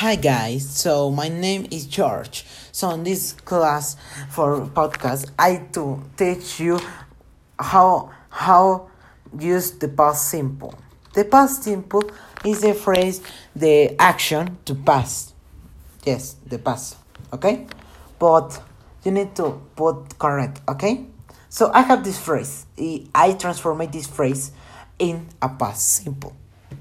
Hi guys, so my name is George. So in this class for podcast, I to teach you how use the past simple. The past simple is the phrase the action to pass. Yes, the past. Okay, but you need to put correct. Okay, so I have this phrase. I transform this phrase in a past simple.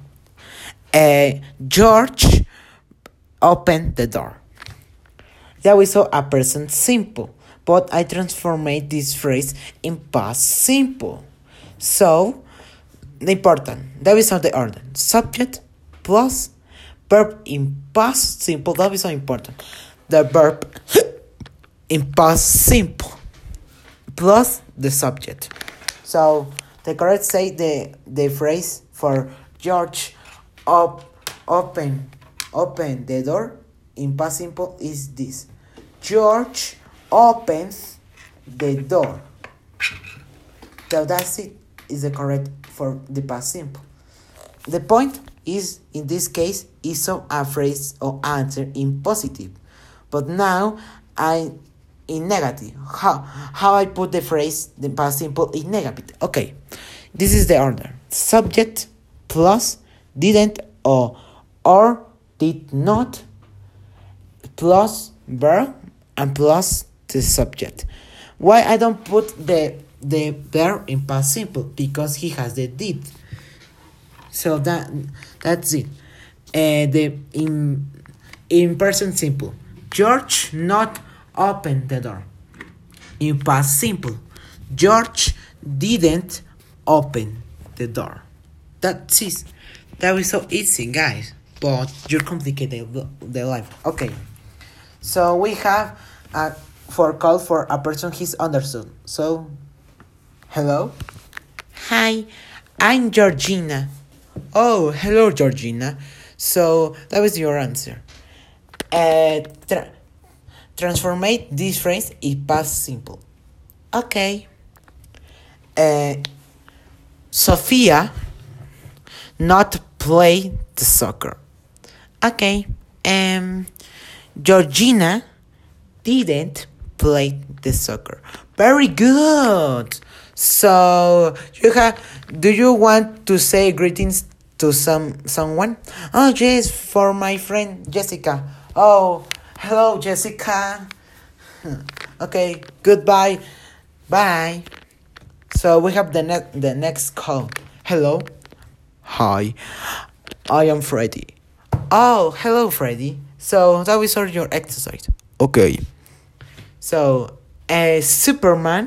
George opened the door. That we saw a present simple, but I transformed this phrase in past simple. So, the important, that we saw the order. Subject plus verb in past simple, that is so important. The verb in past simple plus the subject. So, the correct say the phrase for George open the door in past simple is this. George opens the door. So that's it. Is the correct for the past simple. The point is in this case is so a phrase or answer in positive. But now I in negative. How I put the phrase the past simple in negative. Okay. This is the order. Subject plus didn't or did not plus verb and plus the subject. Why I don't put the verb in past simple? Because he has the did. So that's it. The in present simple. George not open the door. In past simple. George didn't open the door. That's it. That was so easy, guys. But you're complicated the life. Okay. So we have for call for a person he's understood. So, hello. Hi, I'm Georgina. Oh, hello, Georgina. So that was your answer. Transformate this phrase in past simple. Okay. Sophia not play the soccer. Okay. Georgina didn't play the soccer. Very good. So do you want to say greetings to someone? Oh yes, for my friend Jessica. Oh, hello Jessica. Okay, goodbye. Bye. So we have the next call. Hello. Hi, I am Freddy. Oh, hello, Freddy. So that was all your exercise. Okay. So, Superman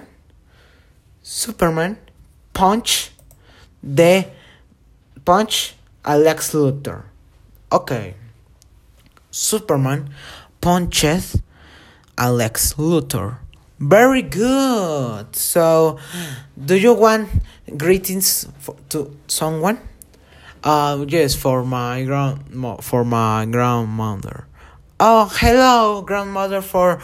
punch Alex Luthor. Okay. Superman punches Alex Luthor. Very good. So, do you want greetings to someone? Yes, for my grandmother. Oh, hello, grandmother. For.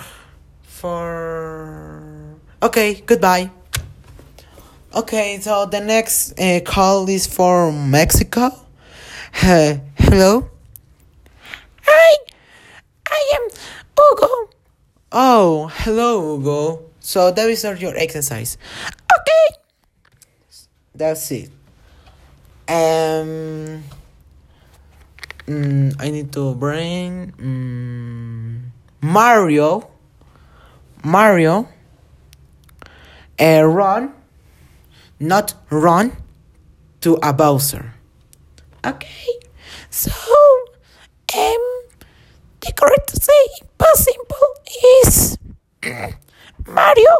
Okay, goodbye. Okay, so the next call is for Mexico. Hello. Hi, I am Hugo. Oh, hello, Hugo. So that is your exercise. Okay. That's it. I need to bring Mario, run to a Bowser. Okay, so the correct to say past simple is Mario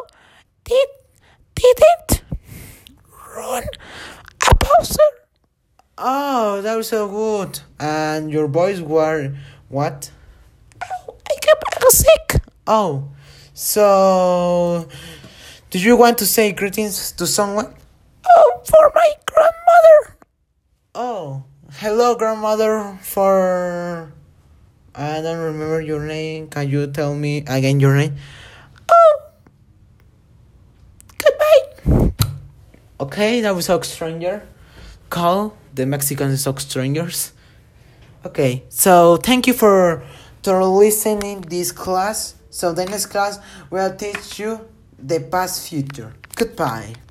didn't run a Bowser. Oh, that was so good. And your boys were what? Oh, I got sick. Oh, so do you want to say greetings to someone? Oh, for my grandmother. Oh, hello, grandmother. For I don't remember your name. Can you tell me again your name? Oh, goodbye. Okay, that was so stranger. Call the Mexican stock strangers. Okay, so thank you for listening this class. So the next class will teach you the past future. Goodbye.